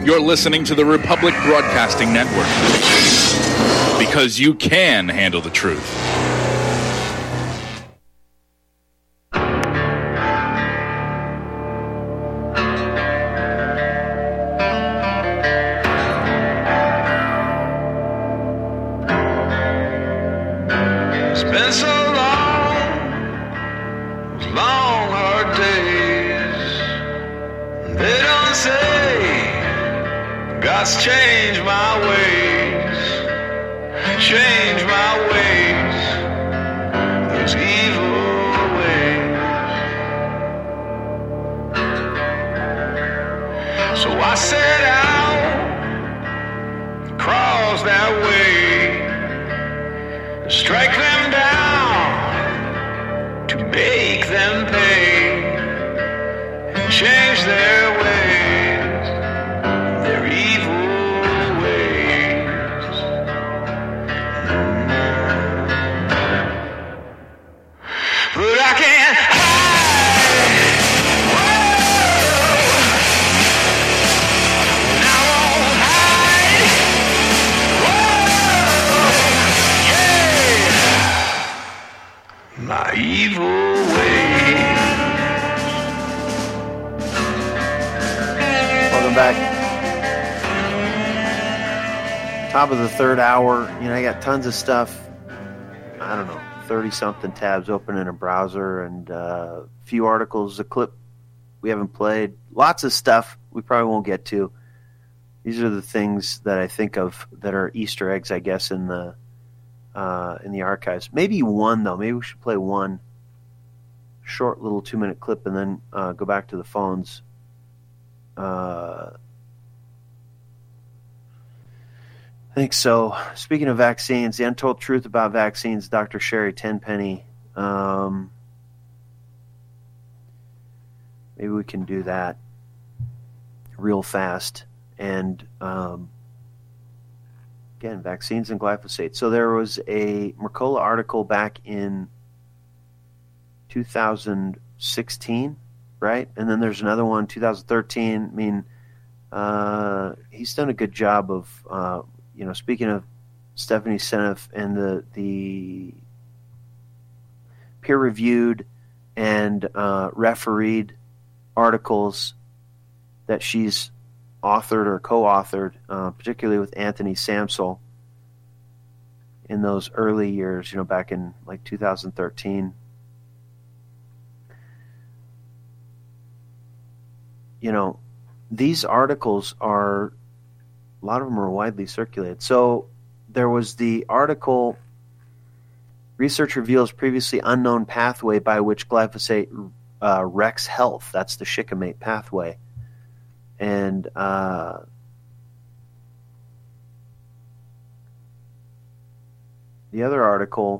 You're listening to the Republic Broadcasting Network. Because you can handle the truth. It's been so long, long hard days. They don't say God's changed my ways, change my ways, those evil ways. So I set out across that way to strike them down, to make them pay and change their ways, their evil ways. But I can't hide. Whoa. And I won't hide. Whoa. Yeah. My evil ways. Welcome back. Top of the third hour. You know, I got tons of stuff. I don't know, 30-something tabs open in a browser and a few articles, a clip we haven't played. Lots of stuff we probably won't get to. These are the things that I think of that are Easter eggs, I guess, in the archives. Maybe one, though. Maybe we should play one short little 2-minute clip and then go back to the phones. I think so. Speaking of vaccines, the untold truth about vaccines, Dr. Sherry Tenpenny. Maybe we can do that real fast. And again, vaccines and glyphosate. So there was a Mercola article back in 2016, right? And then there's another one, 2013. I mean, he's done a good job of, speaking of Stephanie Seneff and the peer-reviewed and refereed articles that she's authored or co-authored, particularly with Anthony Samsel in those early years, back in like 2013. These articles a lot of them are widely circulated. So there was the article, Research Reveals Previously Unknown Pathway by which Glyphosate Wrecks Health. That's the shikimate pathway. And the other article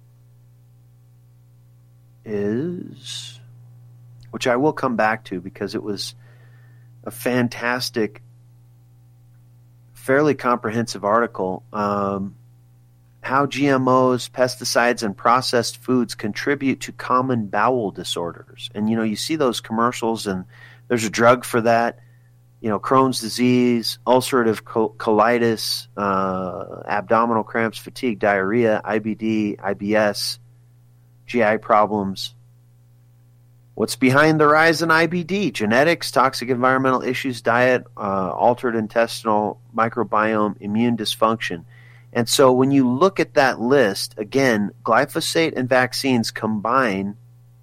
is, which I will come back to because it was a fantastic, fairly comprehensive article. How GMOs, pesticides, and processed foods contribute to common bowel disorders. And, you see those commercials, and there's a drug for that. Crohn's disease, ulcerative colitis, abdominal cramps, fatigue, diarrhea, IBD, IBS, GI problems. What's behind the rise in IBD? Genetics, toxic environmental issues, diet, altered intestinal microbiome, immune dysfunction. And so when you look at that list, again, glyphosate and vaccines combine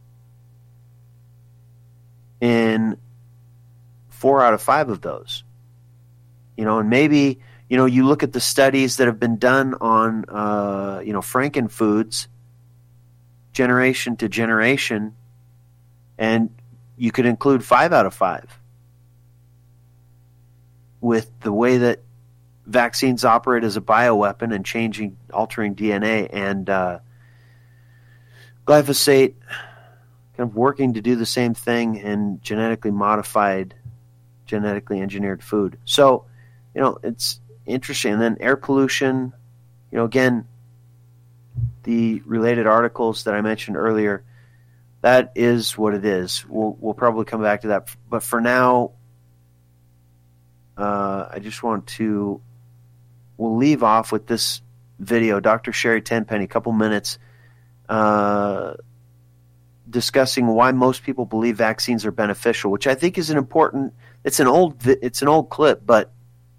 in 4 out of 5 of those. And maybe, you look at the studies that have been done on, frankenfoods, generation to generation, and you could include 5 out of 5 with the way that vaccines operate as a bioweapon and altering DNA, and glyphosate kind of working to do the same thing in genetically modified, genetically engineered food. So, it's interesting. And then air pollution, again, the related articles that I mentioned earlier, that is what it is. We'll probably come back to that. But for now, I just want to, we'll leave off with this video. Dr. Sherry Tenpenny, a couple minutes, discussing why most people believe vaccines are beneficial, which I think is an important, it's an old clip, but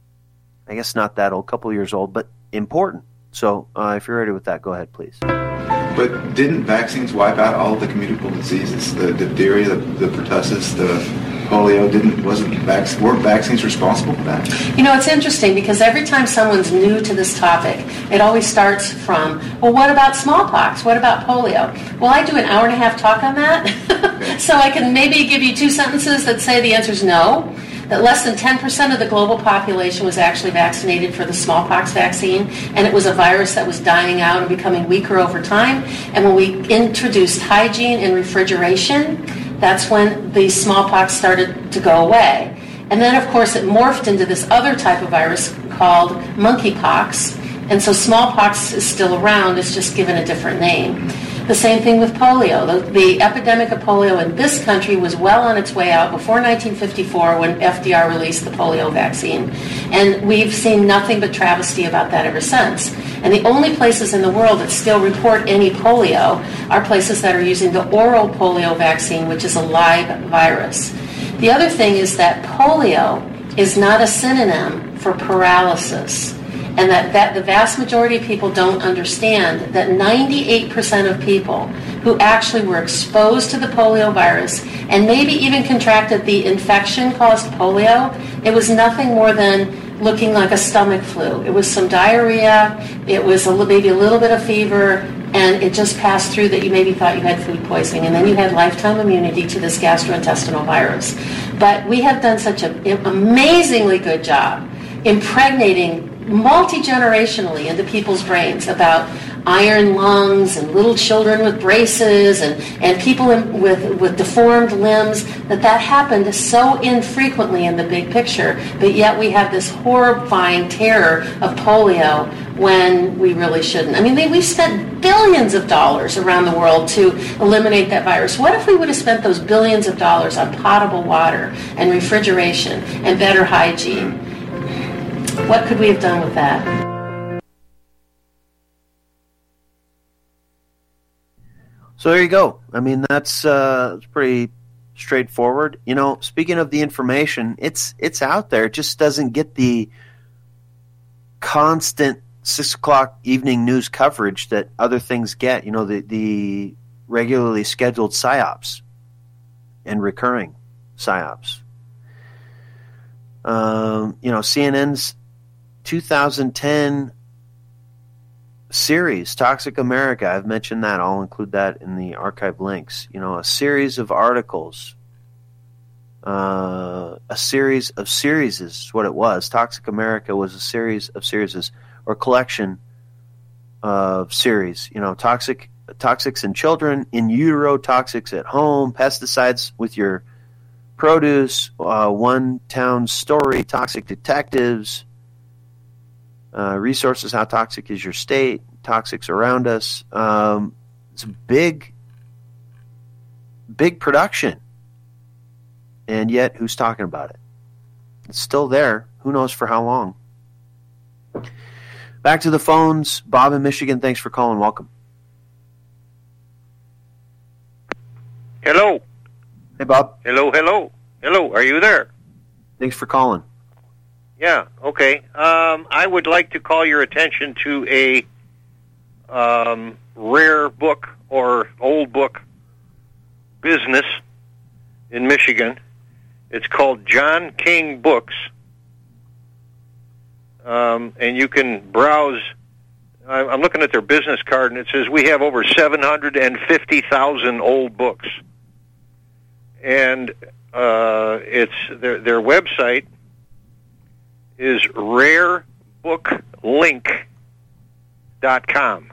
I guess not that old, couple years old, but important. So if you're ready with that, go ahead, please. But didn't vaccines wipe out all of the communicable diseases? The diphtheria, the pertussis, the polio, weren't vaccines responsible for that? You know, it's interesting because every time someone's new to this topic, it always starts from, well, what about smallpox? What about polio? Well, I do an hour-and-a-half talk on that, okay. So I can maybe give you 2 sentences that say the answer's no. That less than 10% of the global population was actually vaccinated for the smallpox vaccine, and it was a virus that was dying out and becoming weaker over time. And when we introduced hygiene and refrigeration, that's when the smallpox started to go away. And then, of course, it morphed into this other type of virus called monkeypox, and so smallpox is still around, it's just given a different name. The same thing with polio. The epidemic of polio in this country was well on its way out before 1954 when FDR released the polio vaccine. And we've seen nothing but travesty about that ever since. And the only places in the world that still report any polio are places that are using the oral polio vaccine, which is a live virus. The other thing is that polio is not a synonym for paralysis. And that the vast majority of people don't understand that 98% of people who actually were exposed to the polio virus and maybe even contracted the infection caused polio, it was nothing more than looking like a stomach flu. It was some diarrhea, it was maybe a little bit of fever, and it just passed through that you maybe thought you had food poisoning, and then you had lifetime immunity to this gastrointestinal virus. But we have done such an amazingly good job impregnating multi-generationally into people's brains about iron lungs and little children with braces and people with deformed limbs, that happened so infrequently in the big picture, but yet we have this horrifying terror of polio when we really shouldn't. I mean, we've spent billions of dollars around the world to eliminate that virus. What if we would have spent those billions of dollars on potable water and refrigeration and better hygiene? What could we have done with that? So there you go. I mean, that's pretty straightforward. You know, speaking of the information, it's out there. It just doesn't get the constant 6 o'clock evening news coverage that other things get. You know, the regularly scheduled psyops and recurring psyops. You know, CNN's 2010 series, Toxic America, I've mentioned that. I'll include that in the archive links. You know, a series of articles, a series of series is what it was. Toxic America was a series of series, or collection of series. You know, toxics in children, in utero, toxics at home, pesticides with your produce, one town story, toxic detectives, resources, how toxic is your state, toxics around us. It's a big production, and yet who's talking about it? It's still there. Who knows for how long? Back to the phones. Bob in Michigan, thanks for calling. Welcome. Hello. Hey, Bob. Hello. Are you there? Thanks for calling. Yeah, okay. I would like to call your attention to a rare book or old book business in Michigan. It's called John King Books. And you can browse. I'm looking at their business card, and it says we have over 750,000 old books. And it's their website is rarebooklink.com,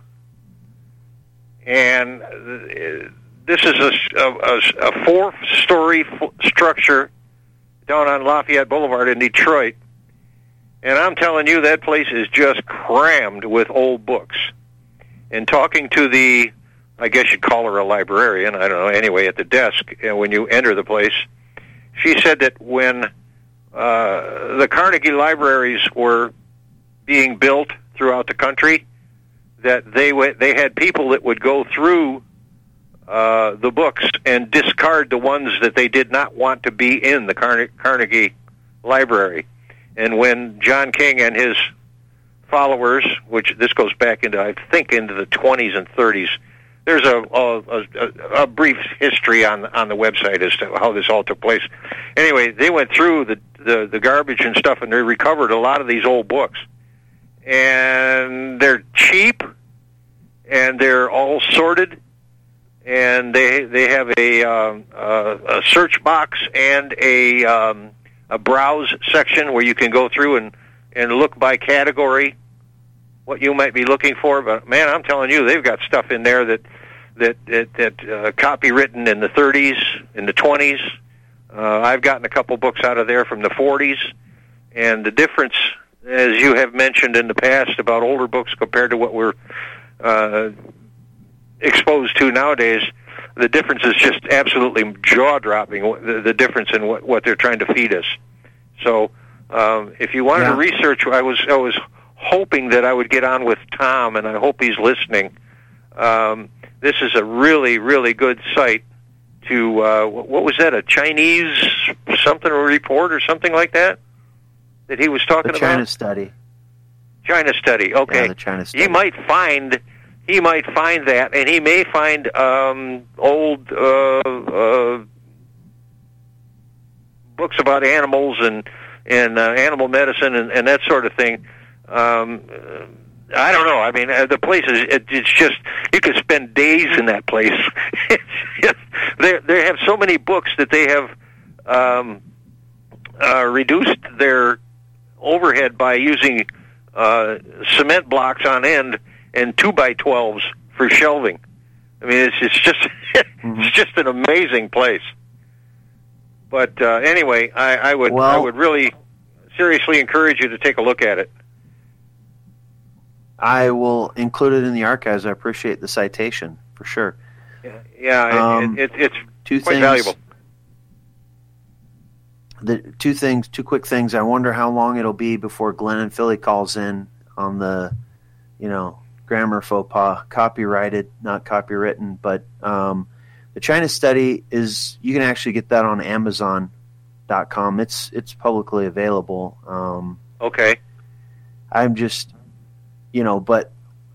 and this is a 4-story structure down on Lafayette Boulevard in Detroit, and I'm telling you, that place is just crammed with old books. And talking to the, I guess you'd call her a librarian, I don't know, anyway, at the desk, when you enter the place, she said that when the Carnegie libraries were being built throughout the country, that they had people that would go through the books and discard the ones that they did not want to be in the Carnegie library. And when John King and his followers, which this goes back into, I think, into the 20s and 30s, there's a brief history on the website as to how this all took place. Anyway, they went through the garbage and stuff, and they recovered a lot of these old books. And they're cheap, and they're all sorted, and they have a search box and a browse section where you can go through and look by category what you might be looking for. But man, I'm telling you, they've got stuff in there that copywritten in the 30s, in the 20s. I've gotten a couple books out of there from the 40s, and the difference, as you have mentioned in the past about older books compared to what we're exposed to nowadays, the difference is just absolutely jaw-dropping, the difference in what they're trying to feed us. So if you wanted to research, I was hoping that I would get on with Tom, and I hope he's listening. This is a really, really good site to, what was that, a Chinese something or report or something like that he was talking about? China Study. China Study, okay. Yeah, the China Study. He might find that, and he may find old books about animals and animal medicine and that sort of thing. I don't know. I mean, the place is, it's just, you could spend days in that place. They have so many books that they have reduced their overhead by using cement blocks on end and 2x12s for shelving. I mean, it's just it's just an amazing place. But anyway, I would really seriously encourage you to take a look at it. I will include it in the archives. I appreciate the citation for sure. It's quite valuable. Two quick things. I wonder how long it'll be before Glenn and Philly calls in on the, grammar faux pas, copyrighted, not copywritten. But the China Study you can actually get that on Amazon.com. It's publicly available. Okay. I'm just, but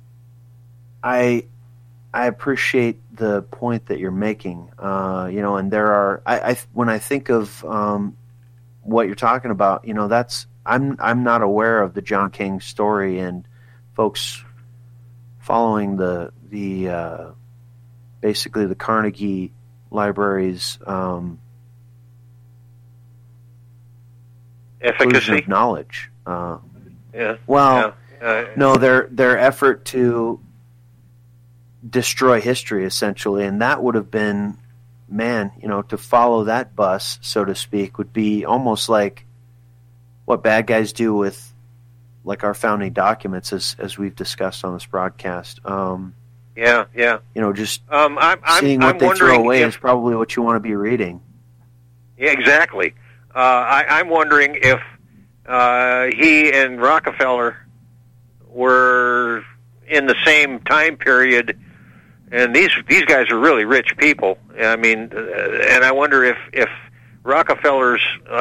I appreciate the point that you're making. And there are, when I think of what you're talking about, I'm not aware of the John King story, and folks following the basically the Carnegie Library's efficacy of knowledge. No, their effort to destroy history, essentially, and that would have been, to follow that bus, so to speak, would be almost like what bad guys do with, like, our founding documents, as we've discussed on this broadcast. Just seeing what they throw away is probably what you want to be reading. Yeah, exactly. I'm wondering if he and Rockefeller were in the same time period, and these guys are really rich people. I mean, and I wonder if Rockefeller's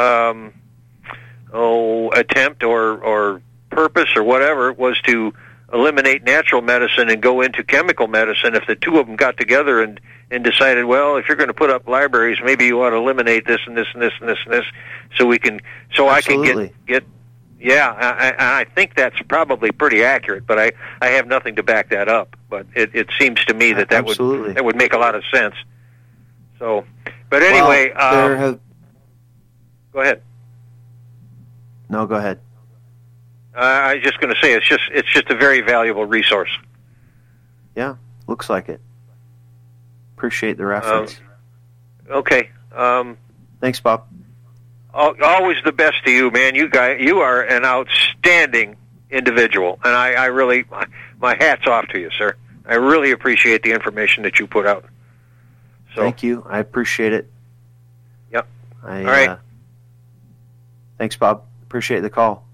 attempt or purpose or whatever was to eliminate natural medicine and go into chemical medicine, if the two of them got together and decided, well, if you're going to put up libraries, maybe you ought to eliminate this and this and this and this and this, so Absolutely. I can get. Yeah, I think that's probably pretty accurate, but I have nothing to back that up. But it seems to me that would make a lot of sense. So, but anyway, go ahead. No, go ahead. I was just going to say it's just a very valuable resource. Yeah, looks like it. Appreciate the reference. Okay. Thanks, Bob. Always the best to you, man. You are an outstanding individual, and I really, my hat's off to you, sir. I really appreciate the information that you put out. So, thank you. I appreciate it. Yep. All right. Thanks, Bob. Appreciate the call.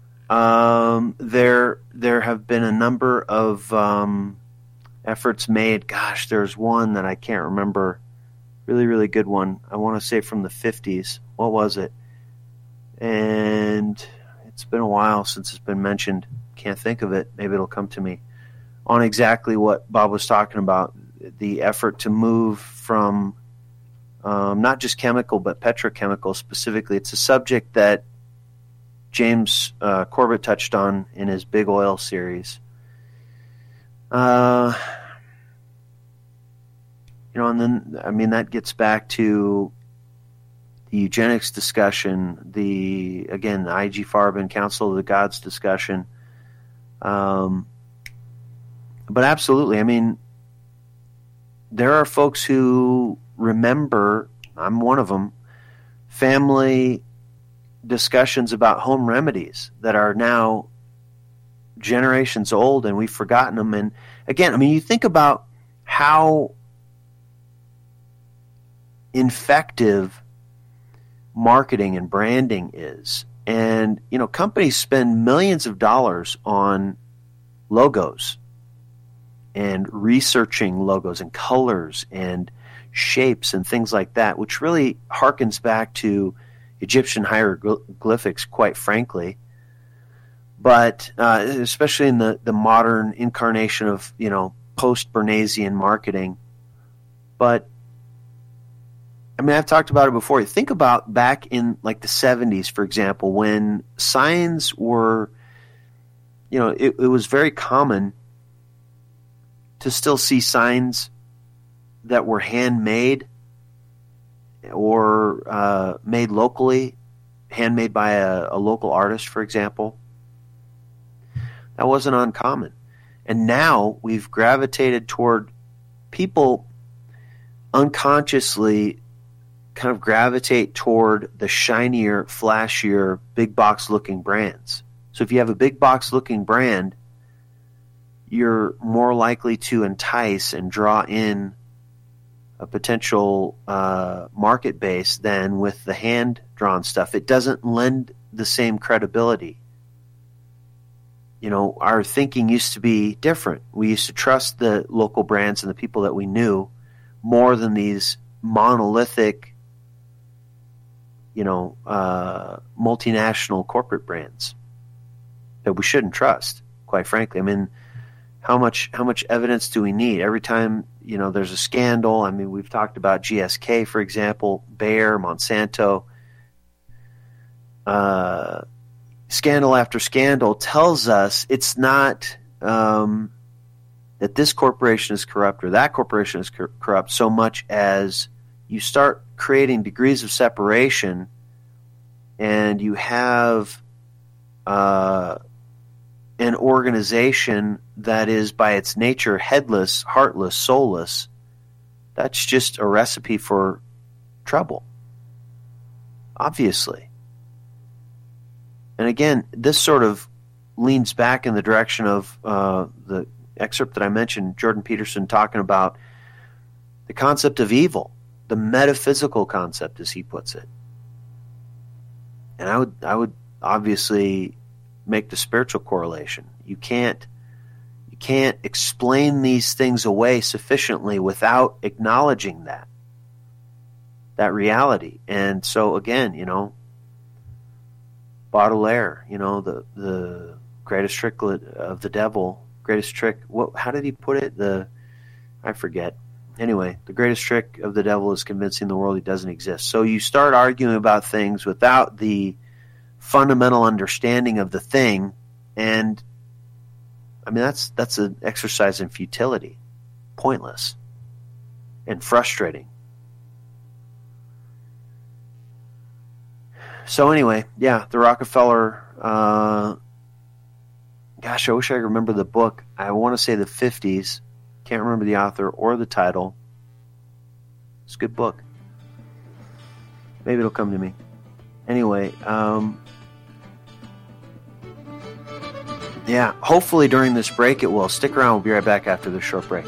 There have been a number of efforts made. Gosh, there's one that I can't remember. Really, really good one. I want to say from the 50s. What was it? And it's been a while since it's been mentioned. Can't think of it. Maybe it'll come to me. On exactly what Bob was talking about, the effort to move from not just chemical, but petrochemical specifically. It's a subject that James Corbett touched on in his Big Oil series. And then, that gets back to the eugenics discussion, the IG Farben Council of the Gods discussion. But absolutely, there are folks who remember, I'm one of them, family discussions about home remedies that are now generations old, and we've forgotten them. And again, you think about how effective marketing and branding is. And, companies spend millions of dollars on logos and researching logos and colors and shapes and things like that, which really harkens back to Egyptian hieroglyphics, quite frankly. But especially in the modern incarnation of, post-Bernaysian marketing. But I've talked about it before. Think about back in like the 70s, for example, when signs were, it was very common to still see signs that were handmade or made locally, handmade by a local artist, for example. That wasn't uncommon. And now we've gravitated toward people unconsciously kind of gravitate toward the shinier, flashier, big box looking brands. So if you have a big box looking brand, you're more likely to entice and draw in a potential market base than with the hand drawn stuff. It doesn't lend the same credibility. Our thinking used to be different. We used to trust the local brands and the people that we knew more than these monolithic, multinational corporate brands that we shouldn't trust, quite frankly. How much evidence do we need? Every time, there's a scandal. We've talked about GSK, for example, Bayer, Monsanto. Scandal after scandal tells us it's not that this corporation is corrupt or that corporation is corrupt so much as you start creating degrees of separation and you have an organization that is by its nature headless, heartless, soulless. That's just a recipe for trouble, obviously. And again, this sort of leans back in the direction of the excerpt that I mentioned, Jordan Peterson talking about the concept of evil, the metaphysical concept, as he puts it. And I would obviously make the spiritual correlation. You can't explain these things away sufficiently without acknowledging that reality. And so again, Baudelaire, the greatest trick of the devil, greatest trick. How did he put it? I forget. Anyway, the greatest trick of the devil is convincing the world he doesn't exist. So you start arguing about things without the fundamental understanding of the thing, and that's an exercise in futility, pointless, and frustrating. So anyway, yeah, the Rockefeller, gosh, I wish I could remember the book. I want to say the 50s. Can't remember the author or the title. It's a good book. Maybe it'll come to me. Anyway, yeah, hopefully during this break it will. Stick around. We'll be right back after this short break.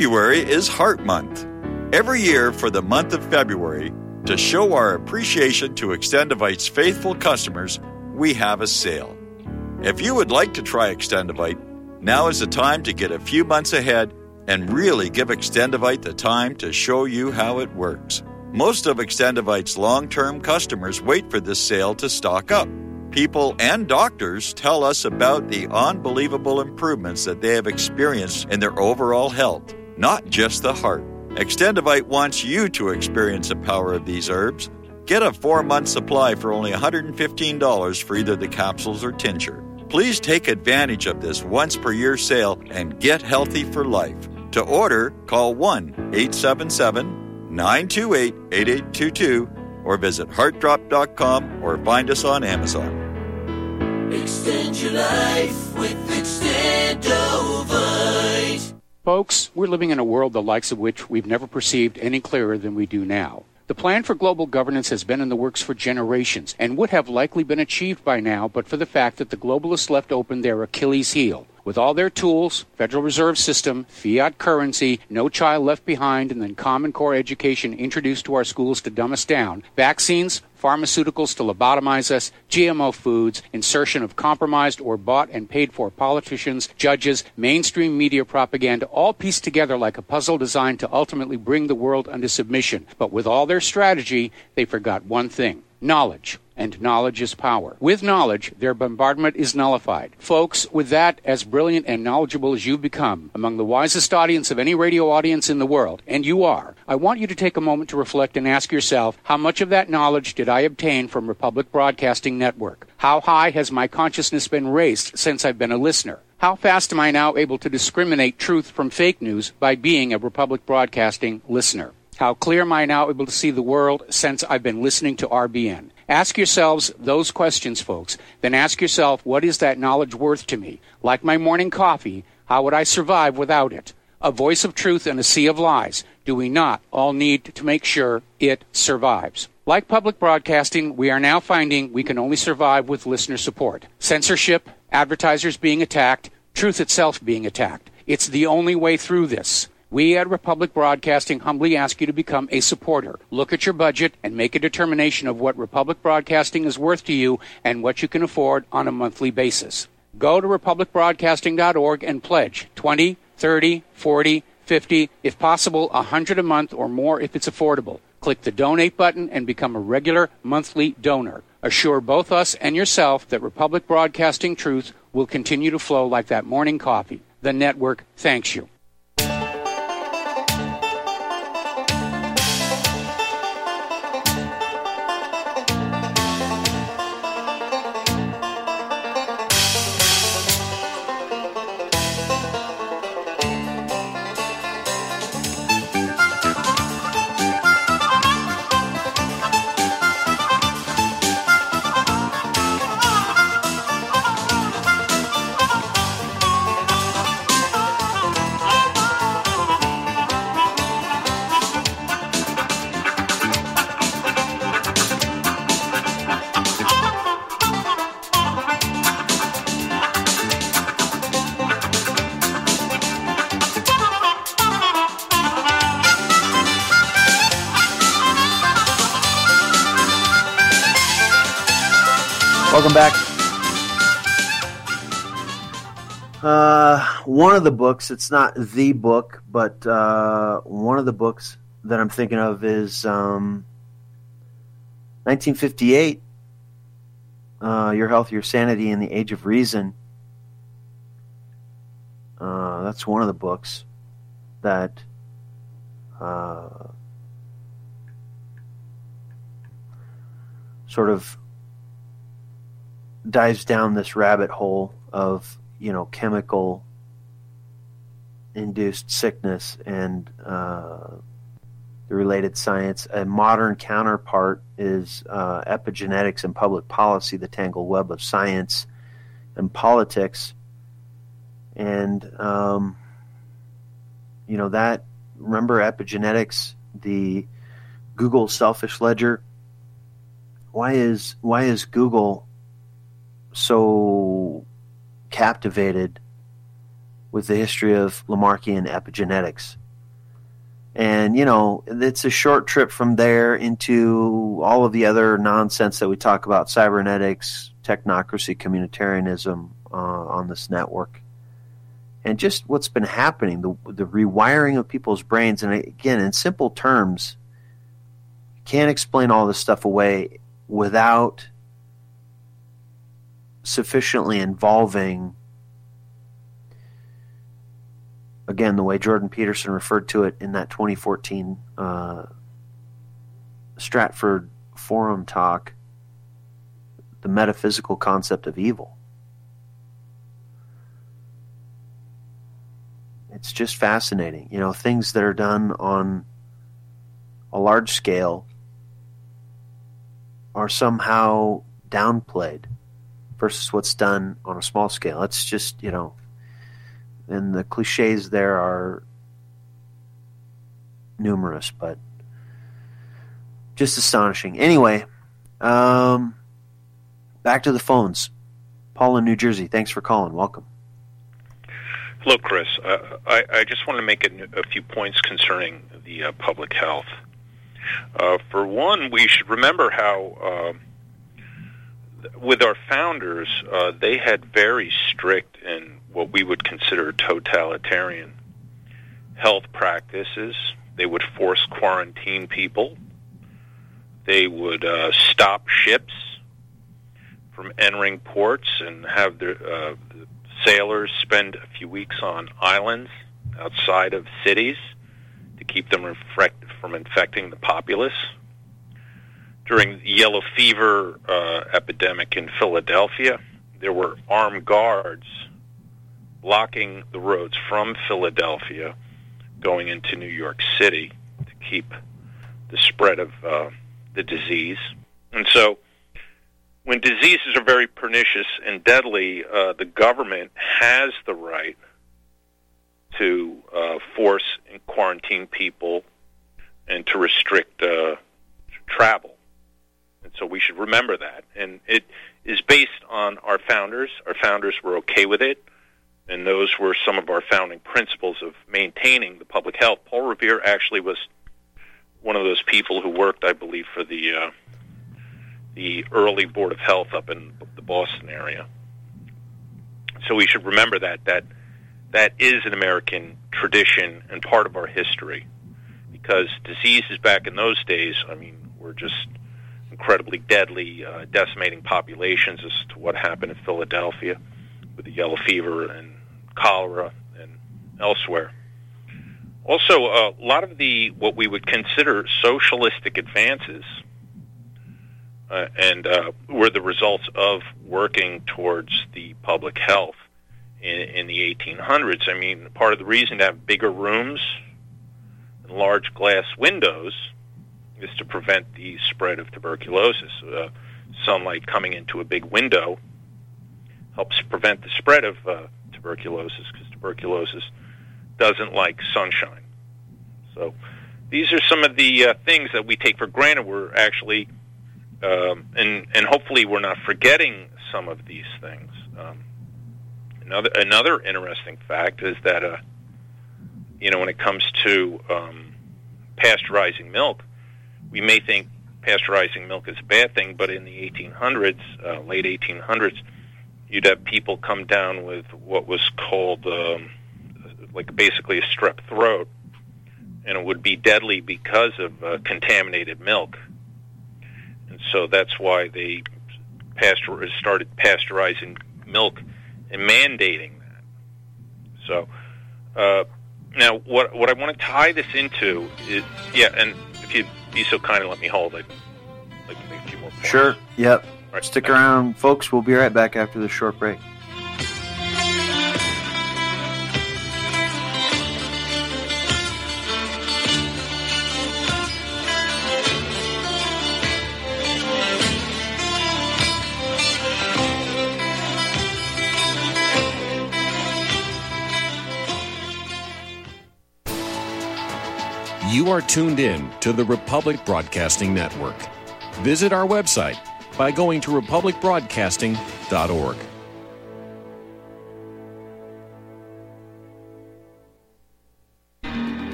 February is Heart Month. Every year for the month of February, to show our appreciation to Extendivite's faithful customers, we have a sale. If you would like to try Extendivite, now is the time to get a few months ahead and really give Extendivite the time to show you how it works. Most of Extendivite's long-term customers wait for this sale to stock up. People and doctors tell us about the unbelievable improvements that they have experienced in their overall health, not just the heart. Extendivite wants you to experience the power of these herbs. Get a 4-month supply for only $115 for either the capsules or tincture. Please take advantage of this once-per-year sale and get healthy for life. To order, call 1-877-928-8822 or visit heartdrop.com or find us on Amazon. Extend your life with Extendovite. Folks, we're living in a world the likes of which we've never perceived any clearer than we do now. The plan for global governance has been in the works for generations and would have likely been achieved by now but for the fact that the globalists left open their Achilles heel. With all their tools, Federal Reserve System, fiat currency, no child left behind, and then Common Core education introduced to our schools to dumb us down, vaccines, pharmaceuticals to lobotomize us, GMO foods, insertion of compromised or bought and paid for politicians, judges, mainstream media propaganda, all pieced together like a puzzle designed to ultimately bring the world under submission. But with all their strategy, they forgot one thing: knowledge. And knowledge is power. With knowledge, their bombardment is nullified. Folks, with that, as brilliant and knowledgeable as you've become, among the wisest audience of any radio audience in the world, and you are, I want you to take a moment to reflect and ask yourself, how much of that knowledge did I obtain from Republic Broadcasting Network? How high has my consciousness been raised since I've been a listener? How fast am I now able to discriminate truth from fake news by being a Republic Broadcasting listener? How clear am I now able to see the world since I've been listening to RBN? Ask yourselves those questions, folks. Then ask yourself, what is that knowledge worth to me? Like my morning coffee, how would I survive without it? A voice of truth in a sea of lies. Do we not all need to make sure it survives? Like public broadcasting, we are now finding we can only survive with listener support. Censorship, advertisers being attacked, truth itself being attacked. It's the only way through this. We at Republic Broadcasting humbly ask you to become a supporter. Look at your budget and make a determination of what Republic Broadcasting is worth to you and what you can afford on a monthly basis. Go to republicbroadcasting.org and pledge $20, $30, $40, $50, if possible, $100 a month or more if it's affordable. Click the donate button and become a regular monthly donor. Assure both us and yourself that Republic Broadcasting truth will continue to flow like that morning coffee. The network thanks you. Welcome back. One of the books, it's not the book, but one of the books that I'm thinking of is 1958, Your Health, Your Sanity in the Age of Reason. That's one of the books that sort of dives down this rabbit hole of, chemical induced sickness and the related science. A modern counterpart is Epigenetics and Public Policy, the tangled web of science and politics. And that, remember epigenetics, the Google selfish ledger? Why is Google so captivated with the history of Lamarckian epigenetics? And, it's a short trip from there into all of the other nonsense that we talk about, cybernetics, technocracy, communitarianism on this network. And just what's been happening, the rewiring of people's brains. And again, in simple terms, you can't explain all this stuff away without sufficiently involving, again, the way Jordan Peterson referred to it in that 2014 Stratford Forum talk, the metaphysical concept of evil. It's just fascinating. Things that are done on a large scale are somehow downplayed versus what's done on a small scale. It's just, and the cliches there are numerous, but just astonishing. Anyway, back to the phones. Paul in New Jersey, thanks for calling. Welcome. Hello, Chris. I just want to make a few points concerning the public health. For one, we should remember how, with our founders, they had very strict and what we would consider totalitarian health practices. They would force quarantine people. They would stop ships from entering ports and have their sailors spend a few weeks on islands outside of cities to keep them from infecting the populace. During the yellow fever epidemic in Philadelphia, there were armed guards blocking the roads from Philadelphia going into New York City to keep the spread of the disease. And so when diseases are very pernicious and deadly, the government has the right to force and quarantine people and to restrict travel. And so we should remember that. And it is based on our founders. Our founders were okay with it, and those were some of our founding principles of maintaining the public health. Paul Revere actually was one of those people who worked, I believe, for the early Board of Health up in the Boston area. So we should remember that is an American tradition and part of our history, because diseases back in those days, were just incredibly deadly, decimating populations, as to what happened in Philadelphia with the yellow fever and cholera and elsewhere. Also, a lot of what we would consider socialistic advances were the results of working towards the public health in the 1800s. Part of the reason to have bigger rooms and large glass windows is to prevent the spread of tuberculosis. Sunlight coming into a big window helps prevent the spread of tuberculosis, because tuberculosis doesn't like sunshine. So these are some of the things that we take for granted. We're actually, and hopefully we're not forgetting some of these things. Another interesting fact is that, when it comes to pasteurizing milk, we may think pasteurizing milk is a bad thing, but in the 1800s, late 1800s, you'd have people come down with what was called basically a strep throat, and it would be deadly because of contaminated milk. And so that's why they started pasteurizing milk and mandating that. So now what I want to tie this into is, and if you'd be so kind and let me hold, I'd like to make a few more points. Sure, yep. Right. Stick around, folks. We'll be right back after this short break. You are tuned in to the Republic Broadcasting Network. Visit our website by going to republicbroadcasting.org.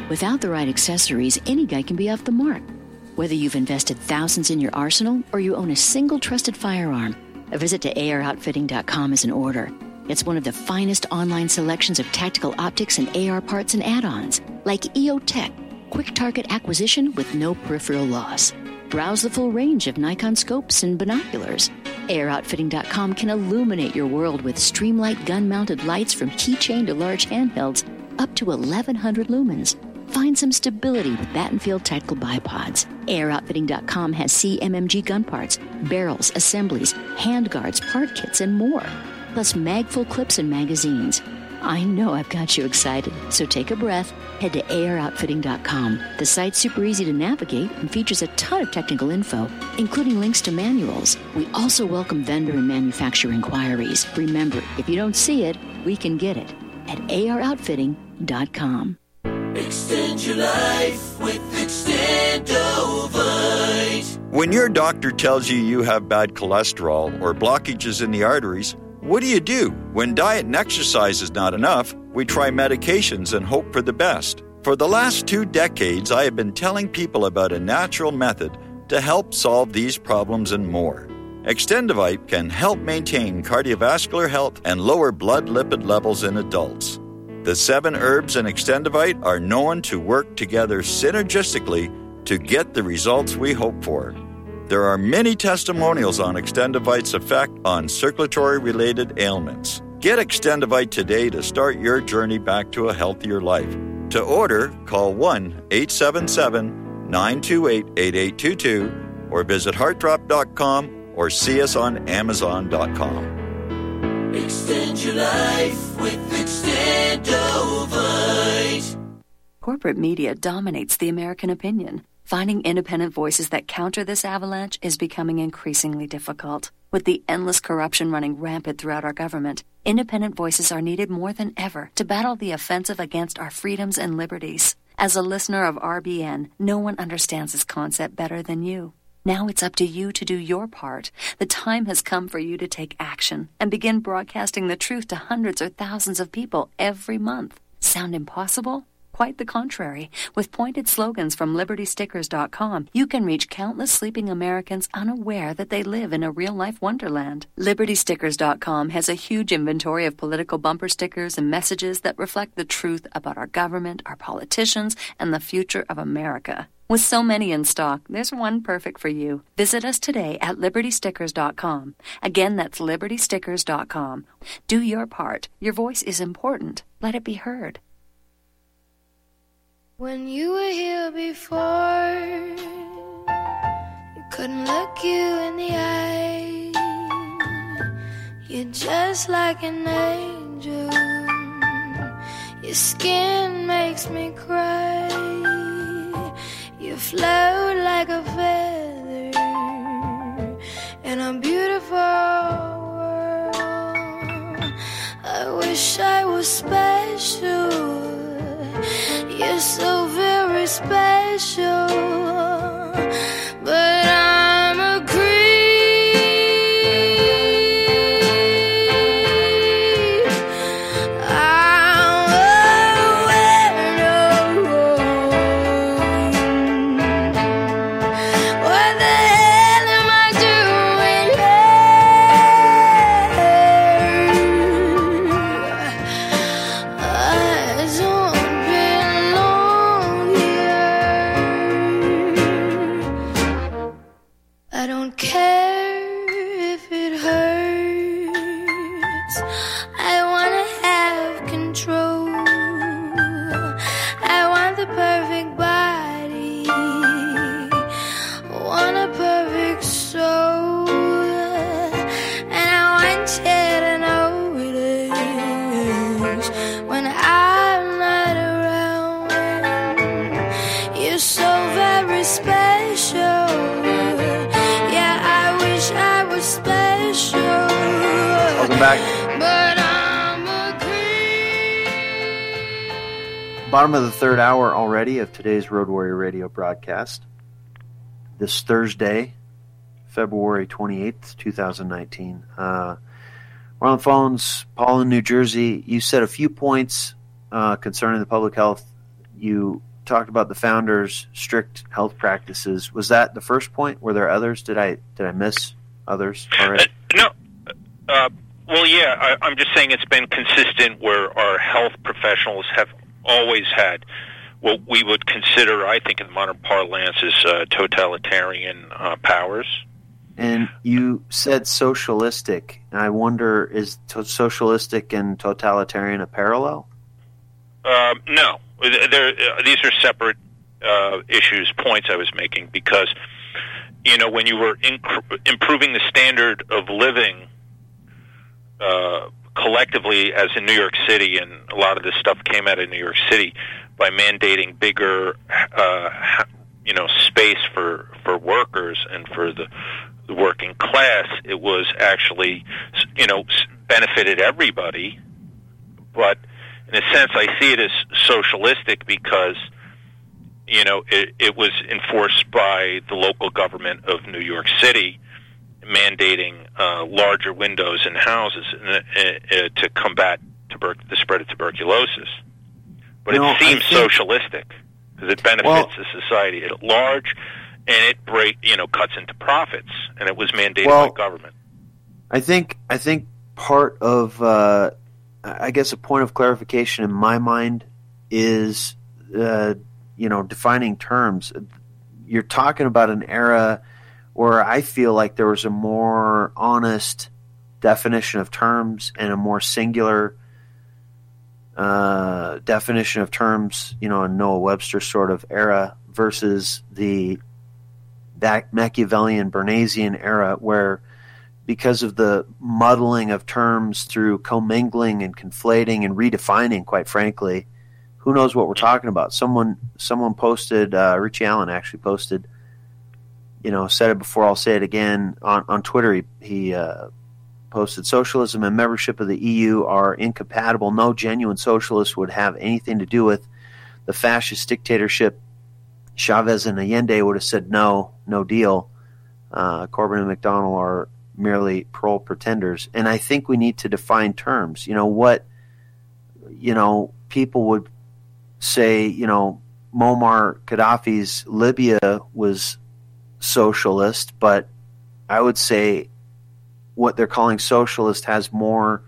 Without the right accessories, any guy can be off the mark. Whether you've invested thousands in your arsenal or you own a single trusted firearm, a visit to AROutfitting.com is in order. It's one of the finest online selections of tactical optics and AR parts and add-ons, like EOTech, quick target acquisition with no peripheral loss. Browse the full range of Nikon scopes and binoculars. AROutfitting.com can illuminate your world with Streamlight gun-mounted lights from keychain to large handhelds, up to 1,100 lumens. Find some stability with Battenfield Tactical Bipods. AROutfitting.com has CMMG gun parts, barrels, assemblies, handguards, part kits, and more. Plus magful clips and magazines. I know I've got you excited, so take a breath. Head to AROutfitting.com. The site's super easy to navigate and features a ton of technical info, including links to manuals. We also welcome vendor and manufacturer inquiries. Remember, if you don't see it, we can get it at AROutfitting.com. Extend your life with Extendovite. When your doctor tells you have bad cholesterol or blockages in the arteries, what do? When diet and exercise is not enough, we try medications and hope for the best. For the last 2 decades, I have been telling people about a natural method to help solve these problems and more. Extendovite can help maintain cardiovascular health and lower blood lipid levels in adults. The 7 herbs in Extendovite are known to work together synergistically to get the results we hope for. There are many testimonials on Extendovite's effect on circulatory-related ailments. Get Extendovite today to start your journey back to a healthier life. To order, call 1-877-928-8822 or visit heartdrop.com or see us on amazon.com. Extend your life with Extendovite. Corporate media dominates the American opinion. Finding independent voices that counter this avalanche is becoming increasingly difficult. With the endless corruption running rampant throughout our government, independent voices are needed more than ever to battle the offensive against our freedoms and liberties. As a listener of RBN, no one understands this concept better than you. Now it's up to you to do your part. The time has come for you to take action and begin broadcasting the truth to hundreds or thousands of people every month. Sound impossible? Quite the contrary. With pointed slogans from LibertyStickers.com, you can reach countless sleeping Americans unaware that they live in a real-life wonderland. LibertyStickers.com has a huge inventory of political bumper stickers and messages that reflect the truth about our government, our politicians, and the future of America. With so many in stock, there's one perfect for you. Visit us today at LibertyStickers.com. Again, that's LibertyStickers.com. Do your part. Your voice is important. Let it be heard. When you were here before, you couldn't look you in the eye. You're just like an angel. Your skin makes me cry. You float like a feather in a beautiful world. I wish I was special. You're so very special, but I'm a creep. I'm a weirdo. What the hell am I doing here? I don't I don't care if it hurts. I wanna have control. I want the perfect body. Want a perfect soul. And I want you to notice when I'm not around. You're so very special. Special. Welcome back. But I'm a Bottom of the third hour already of today's Road Warrior Radio broadcast. This Thursday, February 28th, 2019. We're on the phones. Paul in New Jersey, you said a few points concerning the public health. You talked about the founders' strict health practices. Was that the first point? Were there others? Did I miss others already? No. Well, yeah, I'm just saying it's been consistent where our health professionals have always had what we would consider, I think, in modern parlance, as totalitarian powers. And you said socialistic. I wonder, is socialistic and totalitarian a parallel? No. These are separate issues, points I was making, because, when you were improving the standard of living collectively, as in New York City, and a lot of this stuff came out of New York City, by mandating bigger, space for workers and for the working class, it was actually, benefited everybody. But in a sense, I see it as socialistic because, it was enforced by the local government of New York City, mandating larger windows in houses to combat the spread of tuberculosis. But it seems socialistic because it benefits the society at large, and it cuts into profits, and it was mandated by government. I think part of I guess a point of clarification in my mind is defining terms. You're talking about an era where I feel like there was a more honest definition of terms and a more singular definition of terms, a Noah Webster sort of era versus that Machiavellian Bernaysian era where, because of the muddling of terms through commingling and conflating and redefining, quite frankly, who knows what we're talking about. Someone posted, Richie Allen actually posted, said it before, I'll say it again, on Twitter. He posted, socialism and membership of the EU are incompatible. No genuine socialist would have anything to do with the fascist dictatorship. Chavez and Allende would have said no deal. Corbyn and McDonnell are merely parole pretenders. And I think we need to define terms. What people would say, Muammar Gaddafi's Libya was socialist, but I would say what they're calling socialist has more,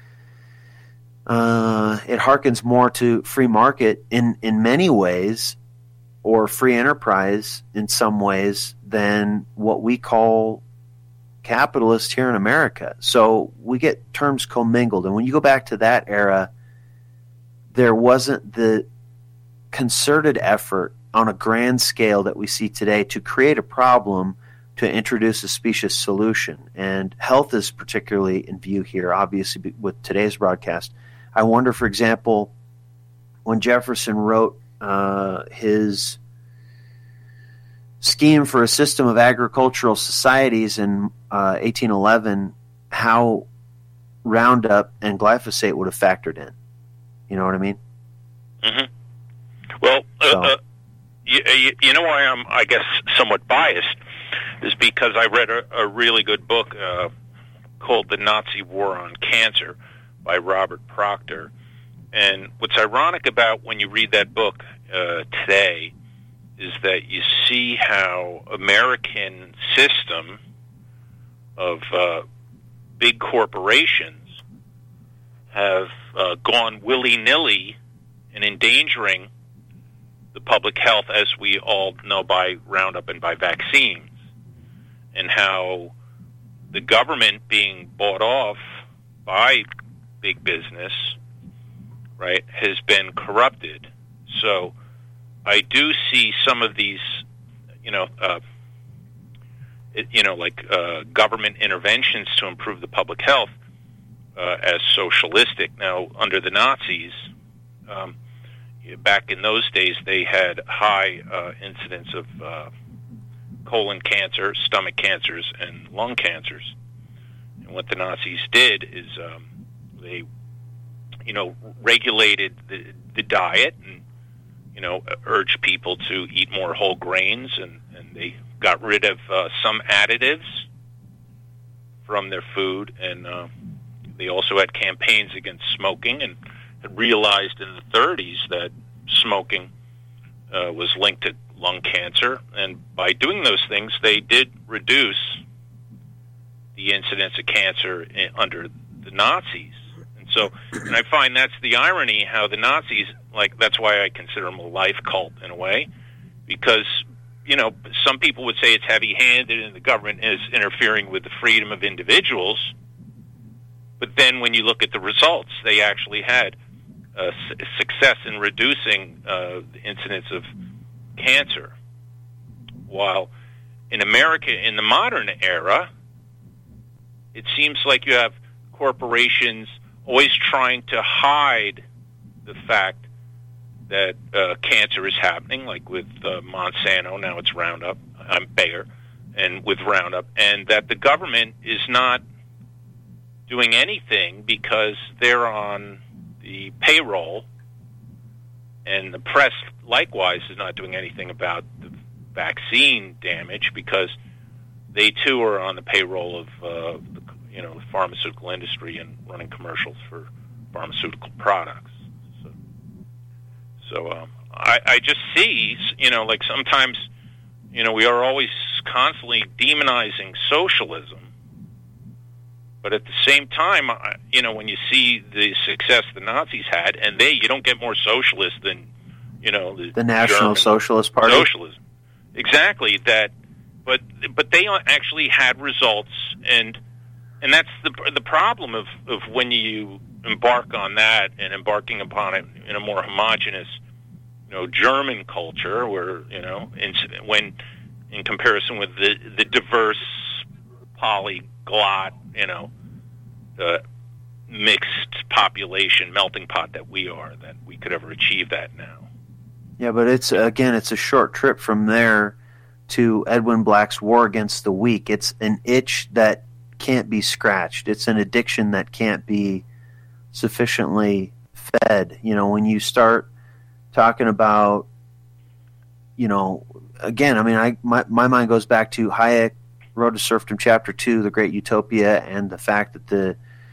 it harkens more to free market in many ways, or free enterprise in some ways, than what we call capitalist here in America. So we get terms commingled. And when you go back to that era, there wasn't the concerted effort on a grand scale that we see today to create a problem to introduce a specious solution. And health is particularly in view here, obviously, with today's broadcast. I wonder, for example, when Jefferson wrote his scheme for a system of agricultural societies in 1811, how Roundup and glyphosate would have factored in. You know what I mean? Mm-hmm. Well, you know why I'm, I guess, somewhat biased is because I read a really good book called The Nazi War on Cancer by Robert Proctor. And what's ironic about when you read that book today is that you see how American system of big corporations have gone willy-nilly in endangering the public health, as we all know, by Roundup and by vaccines, and how the government being bought off by big business, right, has been corrupted. So I do see some of these, government interventions to improve the public health as socialistic. Now, under the Nazis, back in those days, they had high incidence of colon cancer, stomach cancers, and lung cancers. And what the Nazis did is they, regulated the diet and, urged people to eat more whole grains, and they got rid of some additives from their food, and they also had campaigns against smoking, and had realized in the 30s that smoking was linked to lung cancer, and by doing those things, they did reduce the incidence of cancer under the Nazis. And I find that's the irony, how the Nazis, that's why I consider them a life cult in a way, because, some people would say it's heavy-handed and the government is interfering with the freedom of individuals, but then when you look at the results, they actually had success in reducing the incidence of cancer. While in America, in the modern era, it seems like you have corporations always trying to hide the fact that cancer is happening, like with Monsanto, now it's Roundup, Bayer, and with Roundup, and that the government is not doing anything because they're on the payroll, and the press likewise is not doing anything about the vaccine damage because they too are on the payroll of the pharmaceutical industry and running commercials for pharmaceutical products. So I just see, sometimes, we are always constantly demonizing socialism, but at the same time, when you see the success the Nazis had, and you don't get more socialist than, the National German Socialist Party. Socialism. Exactly, that, but they actually had results, and that's the problem of when you embark on that and embarking upon it in a more homogenous, German culture, where when in comparison with the diverse polyglot, mixed population melting pot that we are, that we could ever achieve that now. Yeah, but it's a short trip from there to Edwin Black's War Against the Weak. It's an itch that can't be scratched. It's an addiction that can't be sufficiently fed. When you start talking about, again, my mind goes back to Hayek, Road to Serfdom, Chapter 2, The Great Utopia, and the fact that the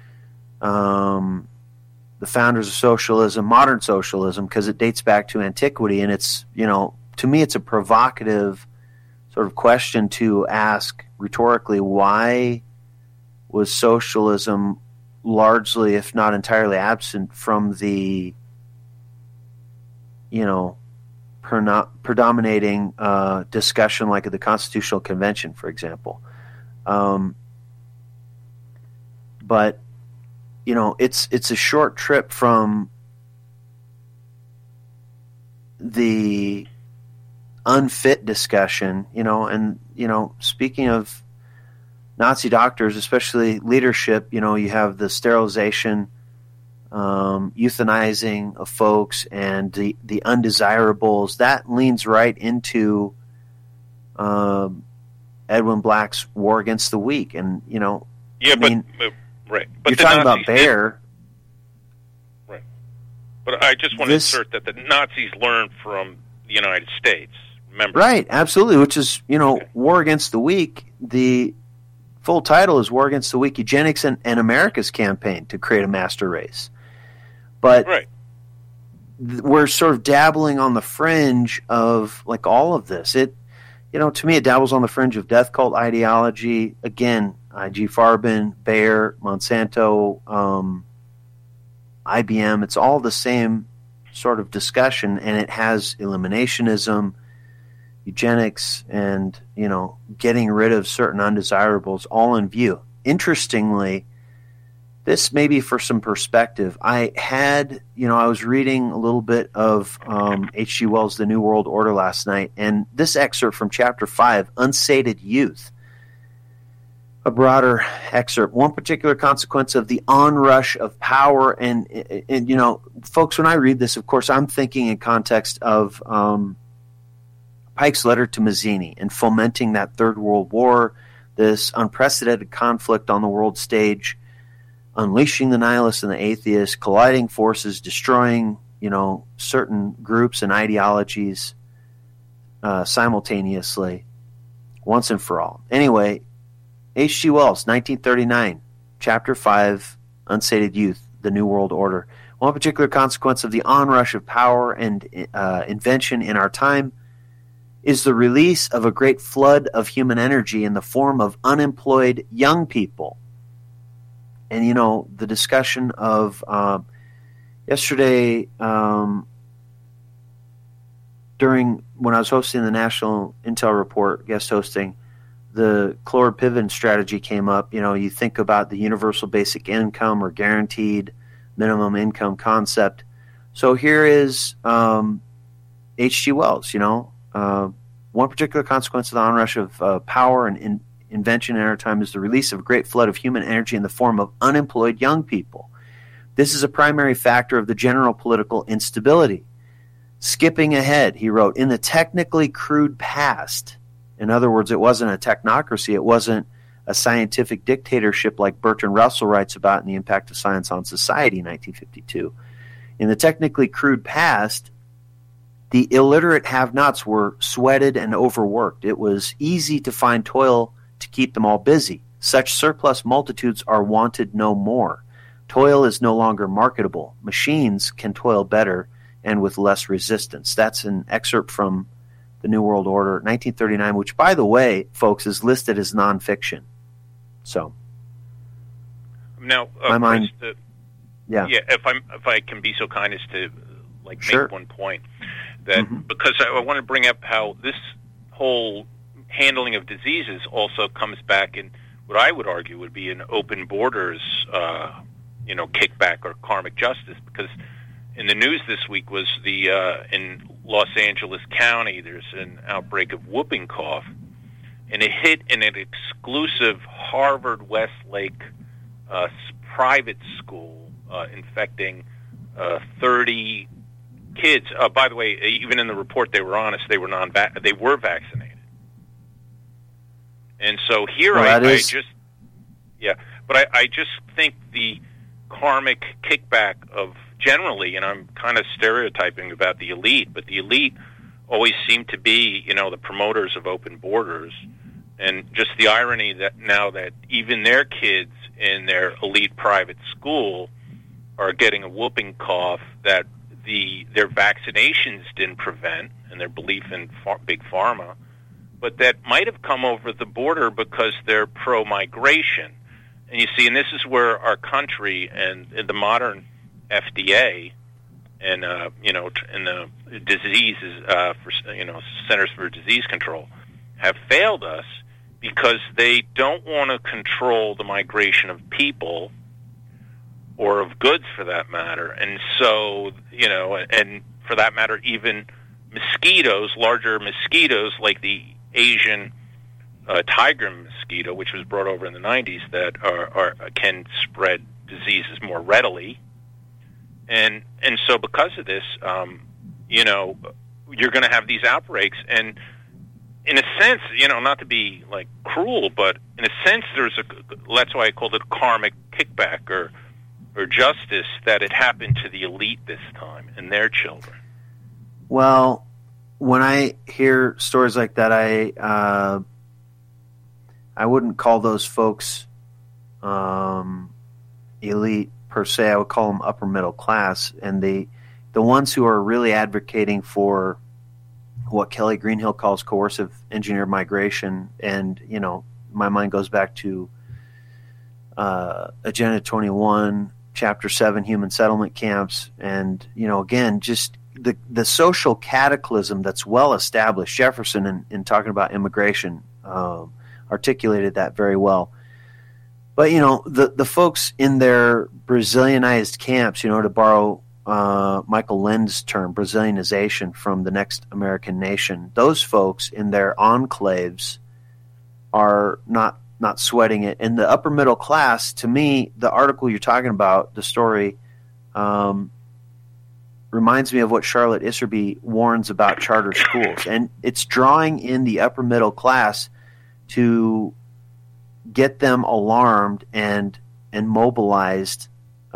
founders of socialism, modern socialism, because it dates back to antiquity, and it's, to me, it's a provocative sort of question to ask rhetorically, why was socialism largely, if not entirely, absent from the, predominating discussion like at the Constitutional Convention, for example. But, it's a short trip from the unfit discussion, and, speaking of Nazi doctors, especially leadership, you have the sterilization, euthanizing of folks, and the undesirables. That leans right into Edwin Black's War Against the Weak, and right. But you're talking about Bayer. Right. But I just want to assert that the Nazis learned from the United States. Remember? Right, absolutely, which is, War Against the Weak. The full title is War Against the Weak, Eugenics and America's Campaign to Create a Master Race. But we're sort of dabbling on the fringe of, all of this. It, to me, it dabbles on the fringe of death cult ideology. Again, I.G. Farben, Bayer, Monsanto, IBM. It's all the same sort of discussion, and it has eliminationism, eugenics, and, getting rid of certain undesirables all in view. Interestingly, this may be for some perspective. I was reading a little bit of H.G. Wells' The New World Order last night, and this excerpt from Chapter 5, Unsated Youth, a broader excerpt. One particular consequence of the onrush of power, and folks, when I read this, of course, I'm thinking in context of Pike's letter to Mazzini and fomenting that Third World War, this unprecedented conflict on the world stage, unleashing the nihilists and the atheists, colliding forces, destroying, certain groups and ideologies simultaneously, once and for all. Anyway, H.G. Wells, 1939, Chapter 5, Unsated Youth, The New World Order. One particular consequence of the onrush of power and invention in our time is the release of a great flood of human energy in the form of unemployed young people. And, the discussion of yesterday when I was hosting the National Intel Report, guest hosting, the chlorpivin strategy came up. You think about the universal basic income or guaranteed minimum income concept. So here is H.G. Wells, one particular consequence of the onrush of power and invention in our time is the release of a great flood of human energy in the form of unemployed young people. This is a primary factor of the general political instability. Skipping ahead, he wrote, in the technically crude past, in other words, it wasn't a technocracy, it wasn't a scientific dictatorship like Bertrand Russell writes about in The Impact of Science on Society in 1952. In the technically crude past, the illiterate have-nots were sweated and overworked. It was easy to find toil to keep them all busy. Such surplus multitudes are wanted no more. Toil is no longer marketable. Machines can toil better and with less resistance. That's an excerpt from The New World Order, 1939, which, by the way, folks, is listed as nonfiction. So, now, my mind, yeah. If I can be so kind as to Sure. make one point that because I want to bring up how this whole handling of diseases also comes back in what I would argue would be an open borders, kickback or karmic justice, because in the news this week was in Los Angeles County, there's an outbreak of whooping cough, and it hit in an exclusive Harvard Westlake private school, infecting 30 kids. By the way, even in the report, they were honest; they were vaccinated. And so here, I just think the karmic kickback of generally, and I'm kind of stereotyping about the elite, but the elite always seem to be, the promoters of open borders, and just the irony that now that even their kids in their elite private school are getting a whooping cough that their vaccinations didn't prevent, and their belief in big pharma, but that might have come over the border because they're pro-migration. And you see, and this is where our country and the modern FDA and and the diseases Centers for Disease Control have failed us because they don't want to control the migration of people or of goods, for that matter. And so, and for that matter, even mosquitoes, larger mosquitoes like the Asian tiger mosquito, which was brought over in the 90s, that can spread diseases more readily. And so because of this, you're going to have these outbreaks. And in a sense, not to be cruel, but in a sense, that's why I called it karmic kickback or justice, that it happened to the elite this time and their children. Well, when I hear stories like that, I wouldn't call those folks elite per se. I would call them upper middle class, and the ones who are really advocating for what Kelly Greenhill calls coercive engineered migration, and my mind goes back to Agenda 21, Chapter 7, human settlement camps, and again, just the social cataclysm that's well established. Jefferson, in talking about immigration, articulated that very well. But the folks in their Brazilianized camps, to borrow Michael Lind's term, Brazilianization from The Next American Nation, those folks in their enclaves are not sweating it. And the upper middle class, to me, the article you're talking about, the story, reminds me of what Charlotte Isserby warns about charter schools. And it's drawing in the upper middle class to get them alarmed and mobilized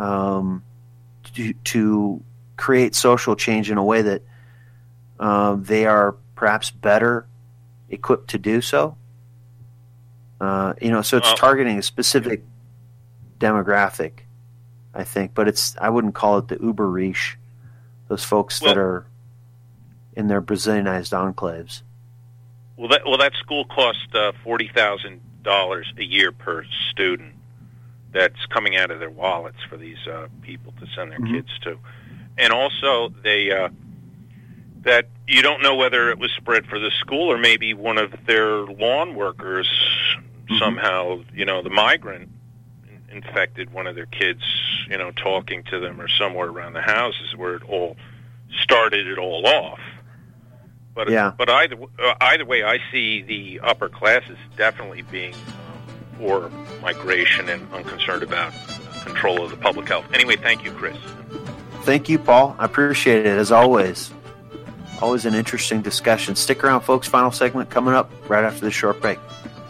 to create social change in a way that they are perhaps better equipped to do so. So it's targeting a specific demographic. I think, but I wouldn't call it the uber riche. Those folks that are in their Brazilianized enclaves. Well, that school cost $40,000 a year per student. That's coming out of their wallets for these people to send their kids to, and also that you don't know whether it was spread for the school or maybe one of their lawn workers somehow, the migrant infected one of their kids, talking to them or somewhere around the houses where it all started it all off. But but either way, I see the upper classes definitely being for migration and unconcerned about control of the public health. Anyway, thank you, Chris. Thank you, Paul. I appreciate it, as always. Always an interesting discussion. Stick around, folks. Final segment coming up right after this short break.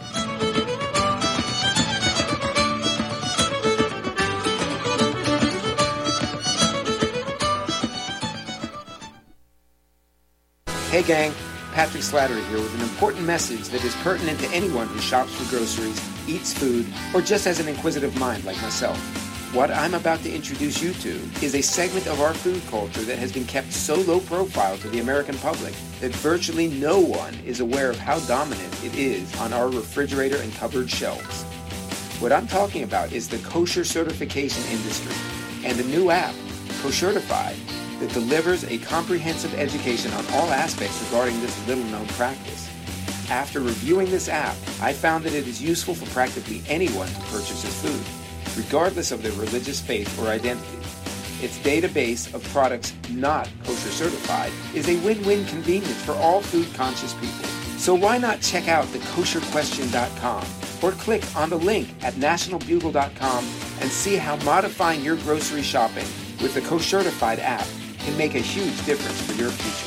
Hey gang, Patrick Slattery here with an important message that is pertinent to anyone who shops for groceries, eats food, or just has an inquisitive mind like myself. What I'm about to introduce you to is a segment of our food culture that has been kept so low profile to the American public that virtually no one is aware of how dominant it is on our refrigerator and cupboard shelves. What I'm talking about is the kosher certification industry and a new app, Koshertified, that delivers a comprehensive education on all aspects regarding this little-known practice. After reviewing this app, I found that it is useful for practically anyone to purchase this food, regardless of their religious faith or identity. Its database of products not kosher certified is a win-win convenience for all food-conscious people. So why not check out thekosherquestion.com or click on the link at nationalbugle.com and see how modifying your grocery shopping with the Koshertified app can make a huge difference for your future.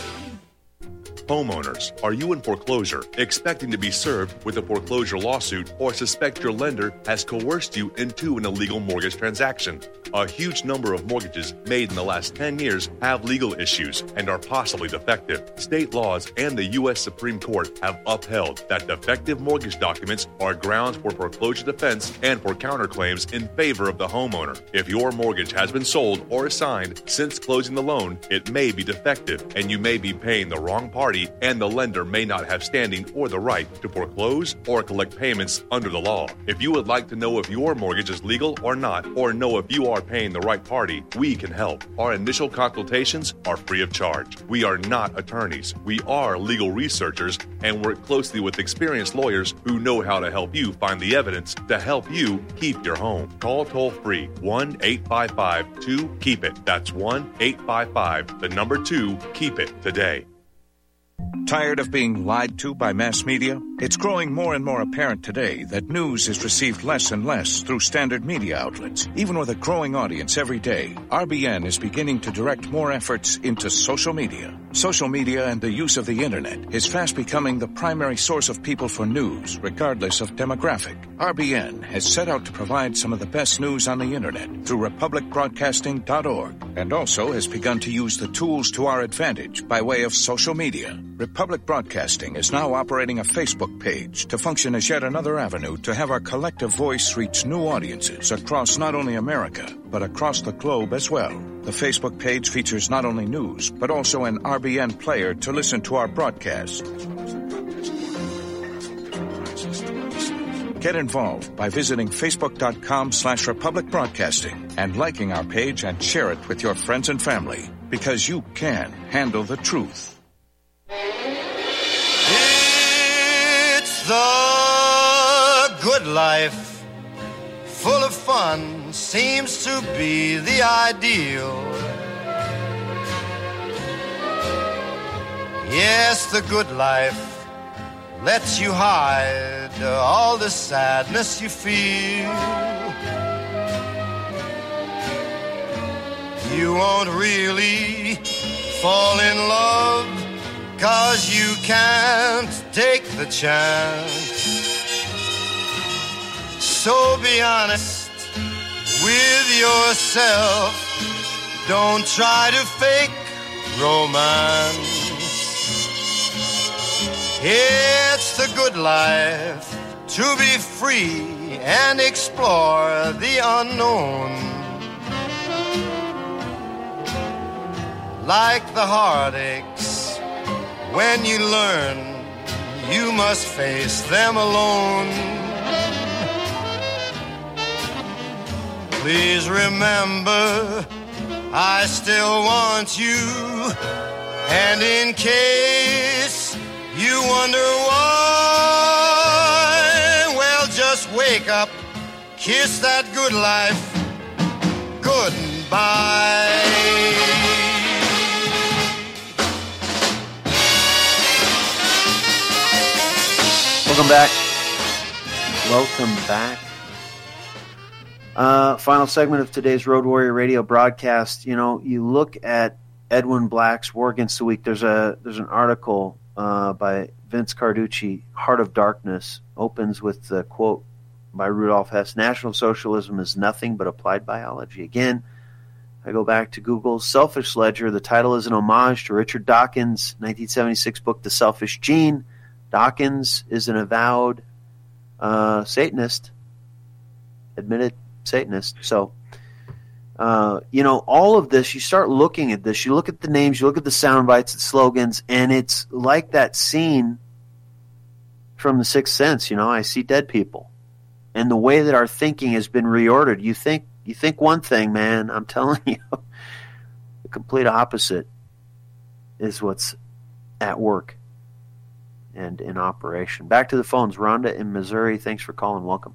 Homeowners, are you in foreclosure, expecting to be served with a foreclosure lawsuit, or suspect your lender has coerced you into an illegal mortgage transaction? A huge number of mortgages made in the last 10 years have legal issues and are possibly defective. State laws and the U.S. Supreme Court have upheld that defective mortgage documents are grounds for foreclosure defense and for counterclaims in favor of the homeowner. If your mortgage has been sold or assigned since closing the loan, it may be defective and you may be paying the wrong party, and the lender may not have standing or the right to foreclose or collect payments under the law. If you would like to know if your mortgage is legal or not, or know if you are paying the right party, we can help. Our initial consultations are free of charge. We are not attorneys. We are legal researchers and work closely with experienced lawyers who know how to help you find the evidence to help you keep your home. Call toll-free 1-855-2-KEEP-IT. That's 1-855-2-KEEP-IT today. Tired of being lied to by mass media? It's growing more and more apparent today that news is received less and less through standard media outlets. Even with a growing audience every day, RBN is beginning to direct more efforts into social media. Social media and the use of the internet is fast becoming the primary source of people for news, regardless of demographic. RBN has set out to provide some of the best news on the internet through republicbroadcasting.org, and also has begun to use the tools to our advantage by way of social media. Republic Broadcasting is now operating a Facebook page to function as yet another avenue to have our collective voice reach new audiences across not only America, but across the globe as well. The Facebook page features not only news, but also an RBN player to listen to our broadcast. Get involved by visiting facebook.com/Republic Broadcasting and liking our page and share it with your friends and family, because you can handle the truth. It's the good life, full of fun, seems to be the ideal. Yes, the good life lets you hide all the sadness you feel. You won't really fall in love, 'cause you can't take the chance. So be honest with yourself. Don't try to fake romance. It's the good life to be free and explore the unknown. like the heartaches when you learn you must face them alone. Please remember, I still want you, and in case you wonder why, well, just wake up, kiss that good life goodbye. Welcome back. Welcome back. Final segment of today's Road Warrior Radio broadcast. You know, you look at Edwin Black's War Against the Weak. There's an article by Vince Carducci, Heart of Darkness, opens with the quote by Rudolf Hess, "National Socialism is nothing but applied biology." Again, I go back to Google's Selfish Ledger. The title is an homage to Richard Dawkins' 1976 book, The Selfish Gene. Dawkins is an avowed Satanist, admitted Satanist. So, you know, all of this, you start looking at this, you look at the names, you look at the sound bites, the slogans, and it's like that scene from The Sixth Sense, you know, I see dead people. And the way that our thinking has been reordered, you think one thing, man, I'm telling you, the complete opposite is what's at work and in operation. Back to the phones. Rhonda in Missouri, thanks for calling. Welcome.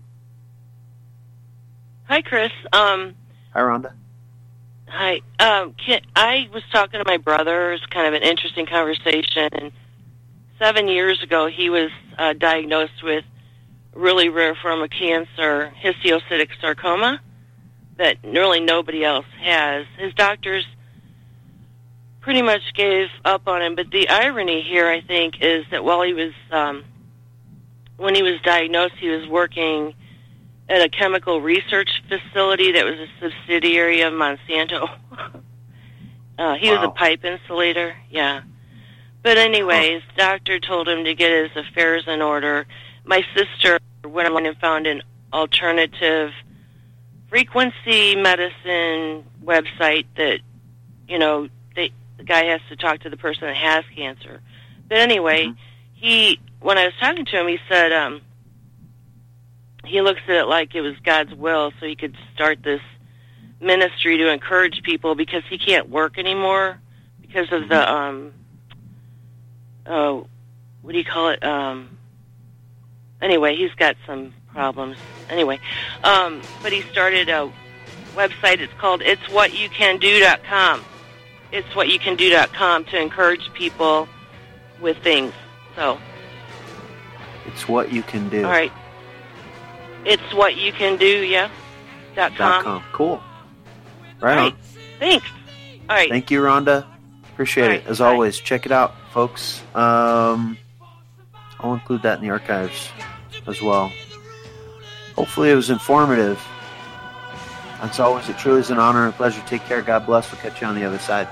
Hi, Chris. Hi, Rhonda. Hi. I was talking to my brother. It was kind of an interesting conversation. And 7 years ago, he was diagnosed with really rare form of cancer, histiocytic sarcoma, that really nobody else has. His doctors pretty much gave up on him. But the irony here, I think, is that while he was, when he was diagnosed, he was working at a chemical research facility that was a subsidiary of Monsanto. He was a pipe insulator, yeah. But anyways, doctor told him to get his affairs in order. My sister went on and found an alternative frequency medicine website that, you know, the guy has to talk to the person that has cancer. But anyway, when I was talking to him, he said he looks at it like it was God's will so he could start this ministry to encourage people because he can't work anymore because of the, what do you call it? Anyway, he's got some problems. Anyway, but he started a website. It's called itswhatyoucando.com. Itswhatyoucando.com to encourage people with things. So it's what you can do. All right. It's what you can do, yeah. .com. Cool. Right on. Thanks. All right. Thank you, Rhonda. Appreciate it. As always, check it out, folks. I'll include that in the archives as well. Hopefully it was informative. As always, it truly is an honor and a pleasure. Take care. God bless. We'll catch you on the other side.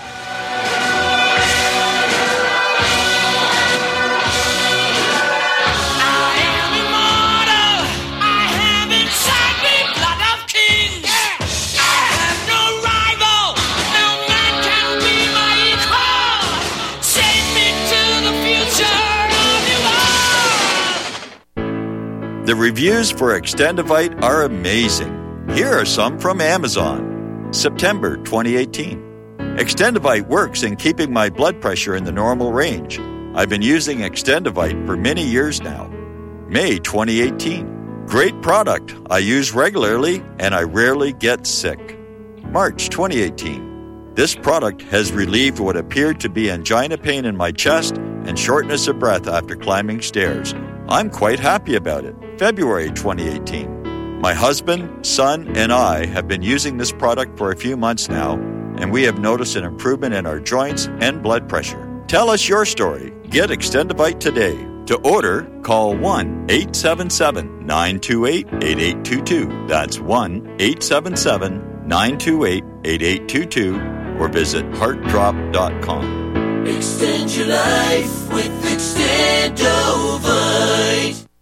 The reviews for Extendivite are amazing. Here are some from Amazon. September 2018. Extendivite works in keeping my blood pressure in the normal range. I've been using Extendivite for many years now. May 2018. Great product. I use regularly and I rarely get sick. March 2018. This product has relieved what appeared to be angina pain in my chest and shortness of breath after climbing stairs. I'm quite happy about it. February 2018. My husband, son, and I have been using this product for a few months now, and we have noticed an improvement in our joints and blood pressure. Tell us your story. Get Extendivite today. To order, call 1-877-928-8822. That's 1-877-928-8822 or visit heartdrop.com. Extend your life with Extendovite.